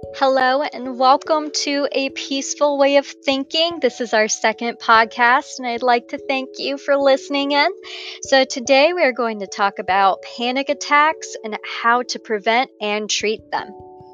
Hello, and welcome to A Peaceful Way of Thinking. This is our second podcast, and I'd like to thank you for listening in. So, today we are going to talk about panic attacks and how to prevent and treat them.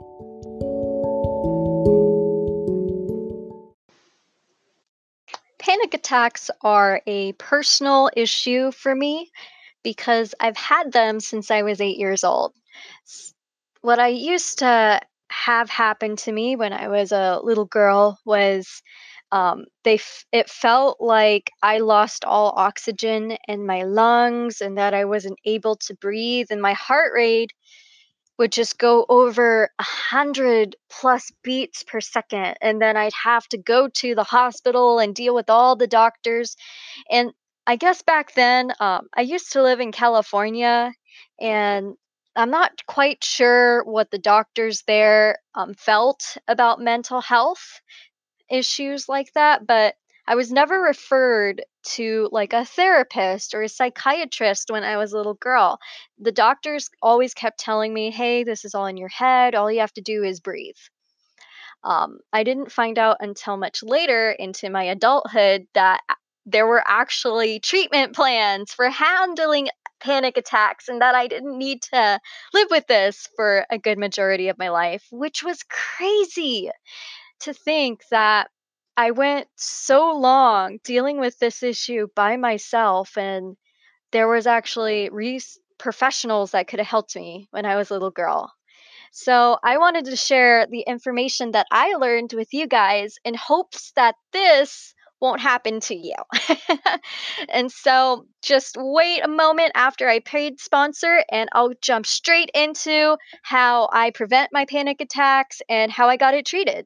Panic attacks are a personal issue for me because I've had them since I was 8 years old. What I used to have happen to me when I was a little girl was it felt like I lost all oxygen in my lungs and that I wasn't able to breathe, and my heart rate would just go over 100+ beats per second, and then I'd have to go to the hospital and deal with all the doctors. And I guess back then, I used to live in California, and I'm not quite sure what the doctors there felt about mental health issues like that, but I was never referred to like a therapist or a psychiatrist when I was a little girl. The doctors always kept telling me, hey, this is all in your head. All you have to do is breathe. I didn't find out until much later into my adulthood that there were actually treatment plans for handling panic attacks and that I didn't need to live with this for a good majority of my life, which was crazy to think that I went so long dealing with this issue by myself, and there was actually professionals that could have helped me when I was a little girl. So I wanted to share the information that I learned with you guys in hopes that this won't happen to you. And so just wait a moment after I paid sponsor, and I'll jump straight into how I prevent my panic attacks and how I got it treated.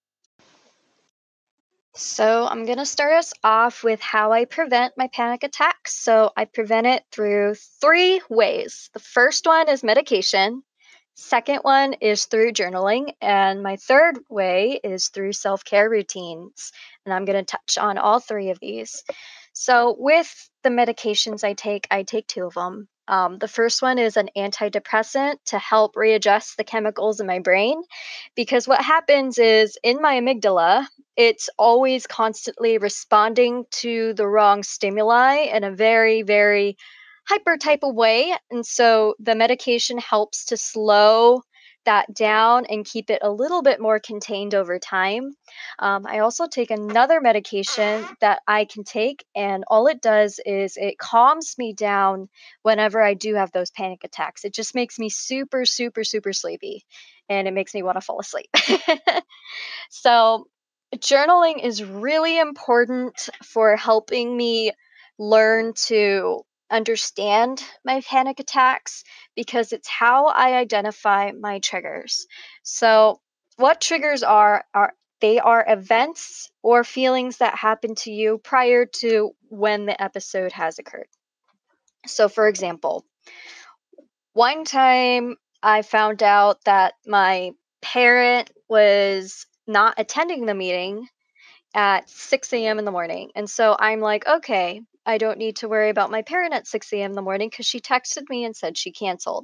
So, I'm going to start us off with how I prevent my panic attacks. So, I prevent it through three ways. The first one is medication, second one is through journaling, and my third way is through self care routines. And I'm going to touch on all three of these. So, with the medications I take two of them. The first one is an antidepressant to help readjust the chemicals in my brain. Because what happens is in my amygdala, it's always constantly responding to the wrong stimuli in a very, very hyper type of way. And so the medication helps to slow that down and keep it a little bit more contained over time. I also take another medication that I can take, and all it does is it calms me down whenever I do have those panic attacks. It just makes me super, super, super sleepy, and it makes me want to fall asleep. So, journaling is really important for helping me learn to understand my panic attacks because it's how I identify my triggers. So, what triggers are they are events or feelings that happen to you prior to when the episode has occurred. So, for example, one time I found out that my parent was not attending the meeting at 6 a.m. in the morning. And so I'm like, okay, I don't need to worry about my parent at 6 a.m. in the morning because she texted me and said she canceled.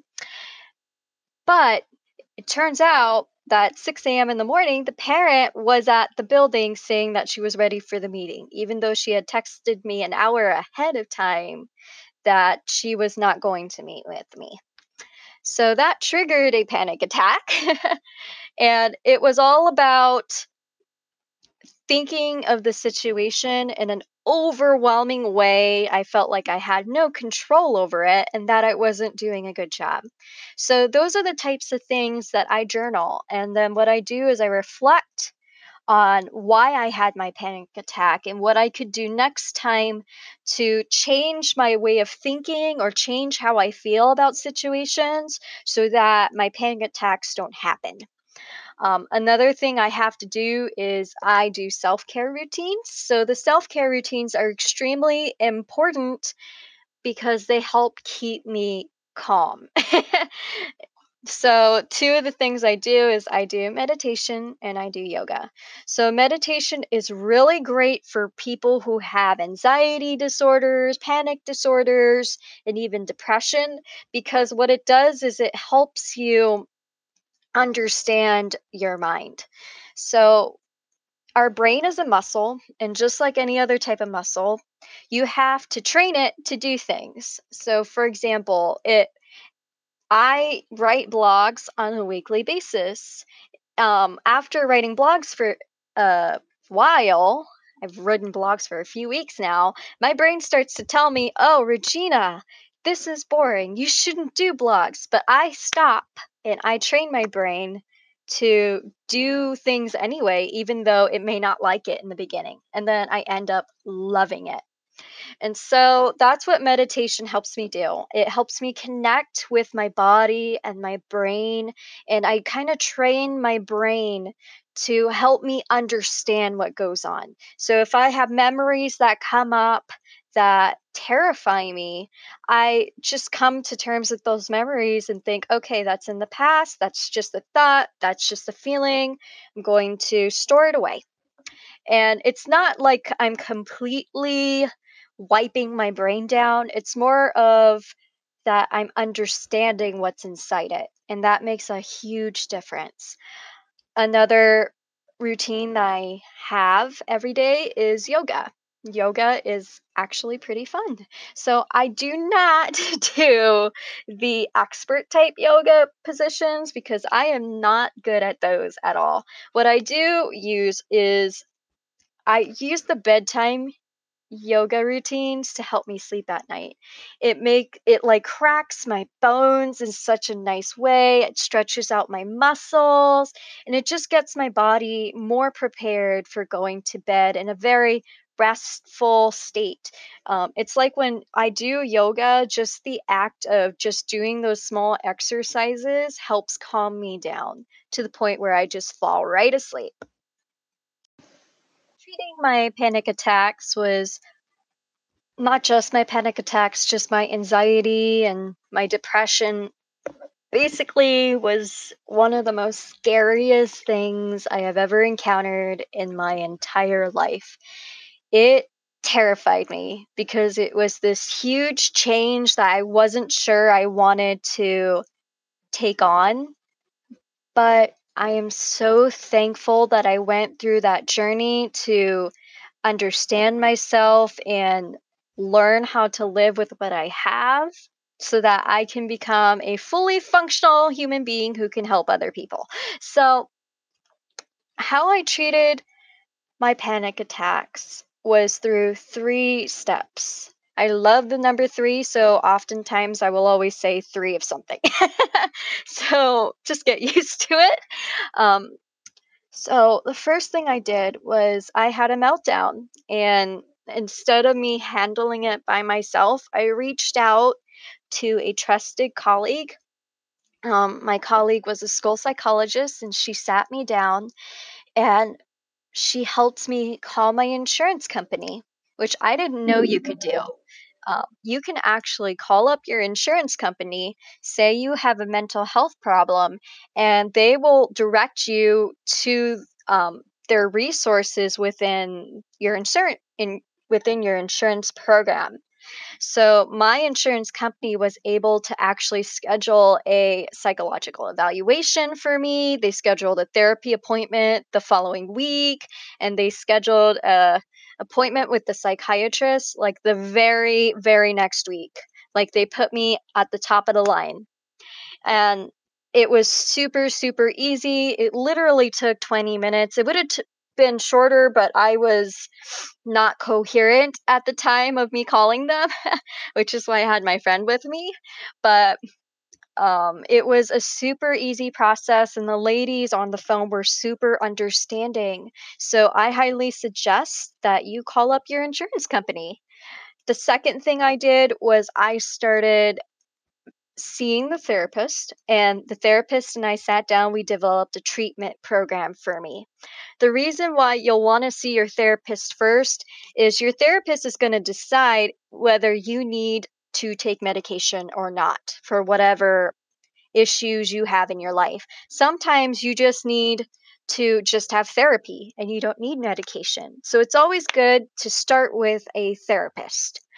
But it turns out that 6 a.m. in the morning, the parent was at the building saying that she was ready for the meeting, even though she had texted me an hour ahead of time that she was not going to meet with me. So that triggered a panic attack. And it was all about thinking of the situation in an overwhelming way. I felt like I had no control over it and that I wasn't doing a good job. So, those are the types of things that I journal. And then what I do is I reflect on why I had my panic attack and what I could do next time to change my way of thinking or change how I feel about situations so that my panic attacks don't happen. Another thing I have to do is I do self care routines. So, the self care routines are extremely important because they help keep me calm. So, two of the things I do is I do meditation and I do yoga. So, meditation is really great for people who have anxiety disorders, panic disorders, and even depression because what it does is it helps you understand your mind. So, our brain is a muscle, and just like any other type of muscle, you have to train it to do things. So, for example, I write blogs on a weekly basis. After writing blogs for a while, I've written blogs for a few weeks now, my brain starts to tell me, oh, Regina, this is boring. You shouldn't do blogs. But I stop and I train my brain to do things anyway, even though it may not like it in the beginning. And then I end up loving it. And so that's what meditation helps me do. It helps me connect with my body and my brain, and I kind of train my brain to help me understand what goes on. So if I have memories that come up that terrify me, I just come to terms with those memories and think, okay, that's in the past. That's just a thought. That's just a feeling. I'm going to store it away. And it's not like I'm completely wiping my brain down. It's more of that I'm understanding what's inside it. And that makes a huge difference. Another routine that I have every day is yoga. Yoga is actually pretty fun. So I do not do the expert type yoga positions because I am not good at those at all. What I do use is I use the bedtime yoga routines to help me sleep at night. It like cracks my bones in such a nice way. It stretches out my muscles and it just gets my body more prepared for going to bed in a very restful state. It's like when I do yoga, just the act of just doing those small exercises helps calm me down to the point where I just fall right asleep. Treating my panic attacks was not just my panic attacks, just my anxiety and my depression. Basically, was one of the most scariest things I have ever encountered in my entire life. It terrified me because it was this huge change that I wasn't sure I wanted to take on. But I am so thankful that I went through that journey to understand myself and learn how to live with what I have so that I can become a fully functional human being who can help other people. So, how I treated my panic attacks was through three steps. I love the number three, so oftentimes I will always say three of something. So just get used to it. Um, so the first thing I did was I had a meltdown, and instead of me handling it by myself, I reached out to a trusted colleague. My colleague was a school psychologist, and she sat me down and she helped me call my insurance company, which I didn't know you could do. You can actually call up your insurance company, say you have a mental health problem, and they will direct you to their resources within your insurance program. So my insurance company was able to actually schedule a psychological evaluation for me. They scheduled a therapy appointment the following week, and they scheduled a appointment with the psychiatrist like the very very next week. Like they put me at the top of the line. And it was super super easy. It literally took 20 minutes. It would have been shorter, but I was not coherent at the time of me calling them, which is why I had my friend with me. But it was a super easy process, and the ladies on the phone were super understanding. So I highly suggest that you call up your insurance company. The second thing I did was I started seeing the therapist, and the therapist and I sat down. We developed a treatment program for me. The reason why you'll want to see your therapist first is your therapist is going to decide whether you need to take medication or not for whatever issues you have in your life. Sometimes you just need to just have therapy and you don't need medication. So it's always good to start with a therapist.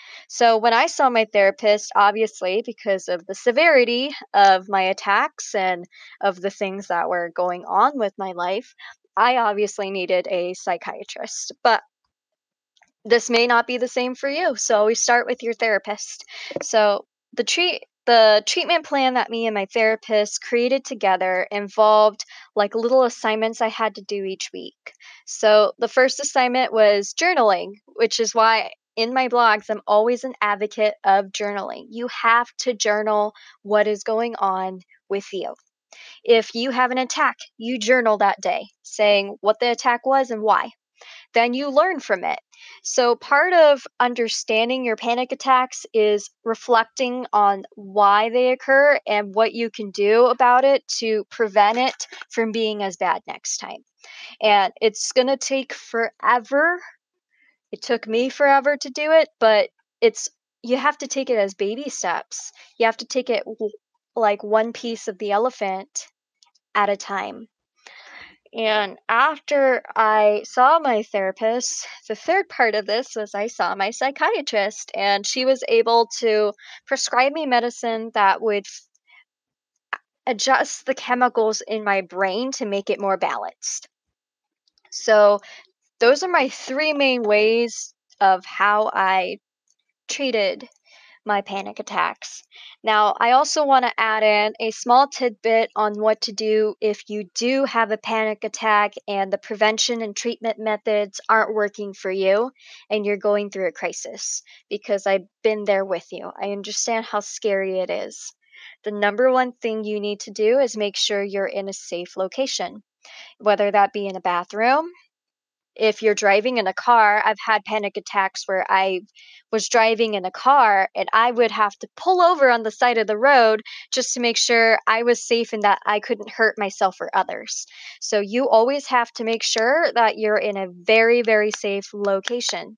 So when I saw my therapist, obviously, because of the severity of my attacks and of the things that were going on with my life, I obviously needed a psychiatrist. But this may not be the same for you. So always start with your therapist. So the treatment plan that me and my therapist created together involved like little assignments I had to do each week. So the first assignment was journaling, which is why in my blogs I'm always an advocate of journaling. You have to journal what is going on with you. If you have an attack, you journal that day, saying what the attack was and why. Then you learn from it. So, part of understanding your panic attacks is reflecting on why they occur and what you can do about it to prevent it from being as bad next time. And it's going to take forever. It took me forever to do it, but it's you have to take it as baby steps. You have to take it like one piece of the elephant at a time. And after I saw my therapist, the third part of this was I saw my psychiatrist, and she was able to prescribe me medicine that would adjust the chemicals in my brain to make it more balanced. So, those are my three main ways of how I treated my panic attacks. Now, I also want to add in a small tidbit on what to do if you do have a panic attack and the prevention and treatment methods aren't working for you and you're going through a crisis, because I've been there with you. I understand how scary it is. The number one thing you need to do is make sure you're in a safe location, whether that be in a bathroom. If you're driving in a car, I've had panic attacks where I was driving in a car and I would have to pull over on the side of the road just to make sure I was safe and that I couldn't hurt myself or others. So you always have to make sure that you're in a very, very safe location.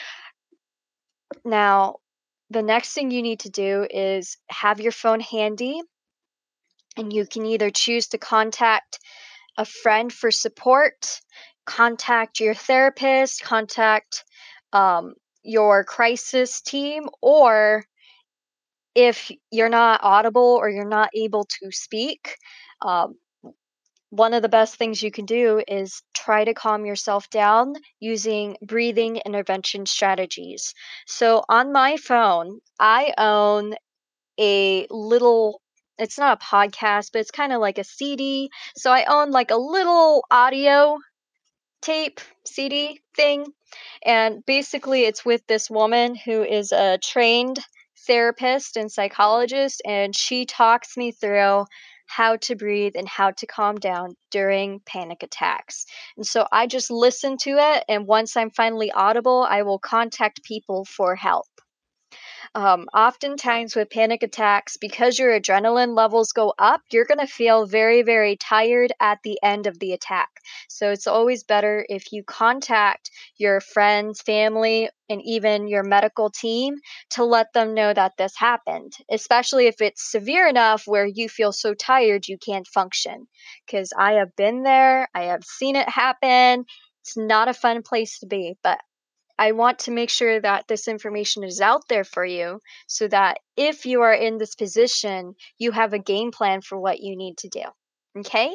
Now, the next thing you need to do is have your phone handy, and you can either choose to contact a friend for support, contact your therapist, contact your crisis team, or if you're not audible or you're not able to speak, um, one of the best things you can do is try to calm yourself down using breathing intervention strategies. So on my phone, I own a little, it's not a podcast, but it's kind of like a CD. So I own like a little audio tape CD thing. And basically, it's with this woman who is a trained therapist and psychologist, and she talks me through how to breathe and how to calm down during panic attacks. And so I just listen to it, and once I'm finally audible, I will contact people for help. Oftentimes with panic attacks, because your adrenaline levels go up, you're going to feel very, very tired at the end of the attack. So it's always better if you contact your friends, family, and even your medical team to let them know that this happened, especially if it's severe enough where you feel so tired you can't function. Because I have been there, I have seen it happen. It's not a fun place to be, but I want to make sure that this information is out there for you so that if you are in this position, you have a game plan for what you need to do. Okay?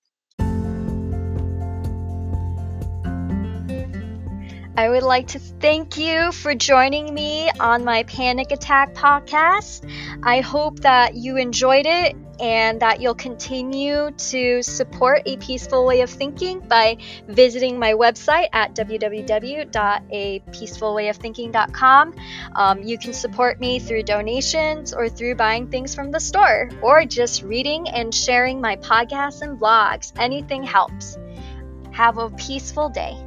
I would like to thank you for joining me on my Panic Attack podcast. I hope that you enjoyed it and that you'll continue to support A Peaceful Way of Thinking by visiting my website at www.apeacefulwayofthinking.com. You can support me through donations or through buying things from the store, or just reading and sharing my podcasts and blogs. Anything helps. Have a peaceful day.